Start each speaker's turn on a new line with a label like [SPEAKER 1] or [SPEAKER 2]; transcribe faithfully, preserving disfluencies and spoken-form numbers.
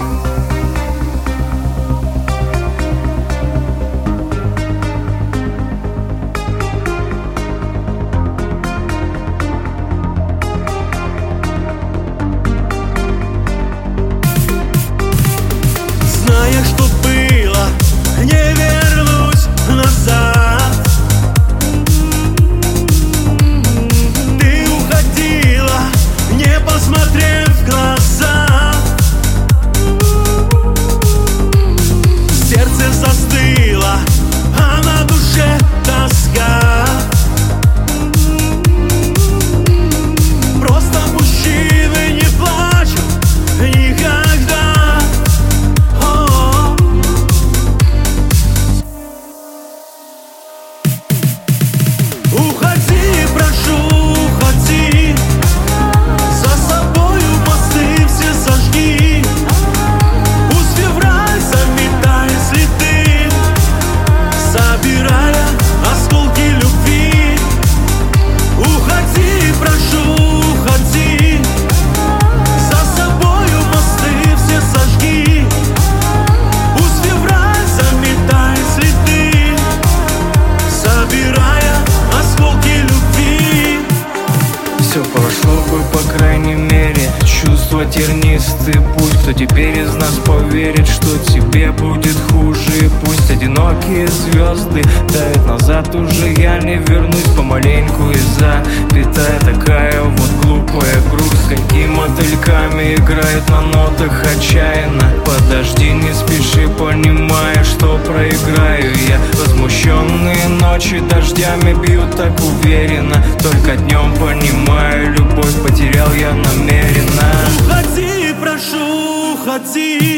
[SPEAKER 1] Зная, что было, не вернусь назад. Ты уходила, не посмотрев в глаза. Сердце застыло, а на душе тоска. Просто мужчины не плачут никогда. О-о-о. Уходи, прошу, уходи. За собою мосты все сожги. Пусть февраль заметает следы, собирая осколки любви. Уходи, прошу, уходи. За собою мосты все сожги. Пусть февраль заметает следы, собирая осколки любви.
[SPEAKER 2] Все прошло бы, по крайней мере. Чувства тернистый путь. Кто теперь из нас поверит, что тебе будет хуже? Пусть одинокие звезды тают назад, уже я не вернусь. Помаленьку и запятая такая вот глупая грусть. Коньки мотыльками играют на нотах отчаянно. Подожди, не спеши, понимая, что проиграю я. Возмущенные ночи дождями бьют так уверенно. Только днем понимаю, любовь потерял я намеренно.
[SPEAKER 1] Уходи, прошу, уходи.